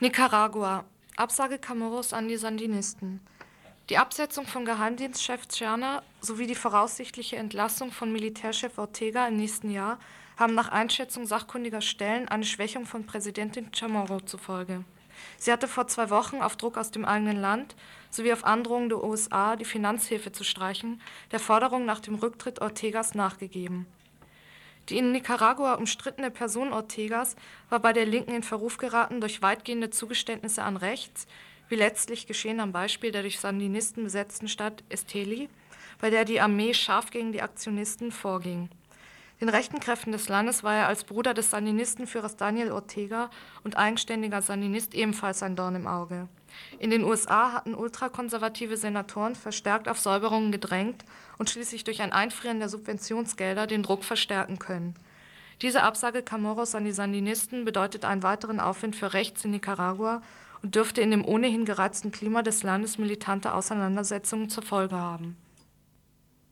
Nicaragua. Absage Camaros an die Sandinisten. Die Absetzung von Geheimdienstchef Cerna sowie die voraussichtliche Entlassung von Militärchef Ortega im nächsten Jahr haben nach Einschätzung sachkundiger Stellen eine Schwächung von Präsidentin Chamorro zur Folge. Sie hatte vor 2 Wochen auf Druck aus dem eigenen Land sowie auf Androhung der USA, die Finanzhilfe zu streichen, der Forderung nach dem Rücktritt Ortegas nachgegeben. Die in Nicaragua umstrittene Person Ortegas war bei der Linken in Verruf geraten durch weitgehende Zugeständnisse an rechts, wie letztlich geschehen am Beispiel der durch Sandinisten besetzten Stadt Esteli, bei der die Armee scharf gegen die Aktionisten vorging. Den rechten Kräften des Landes war er als Bruder des Sandinistenführers Daniel Ortega und eigenständiger Sandinist ebenfalls ein Dorn im Auge. In den USA hatten ultrakonservative Senatoren verstärkt auf Säuberungen gedrängt und schließlich durch ein Einfrieren der Subventionsgelder den Druck verstärken können. Diese Absage Camaros an die Sandinisten bedeutet einen weiteren Aufwind für rechts in Nicaragua und dürfte in dem ohnehin gereizten Klima des Landes militante Auseinandersetzungen zur Folge haben.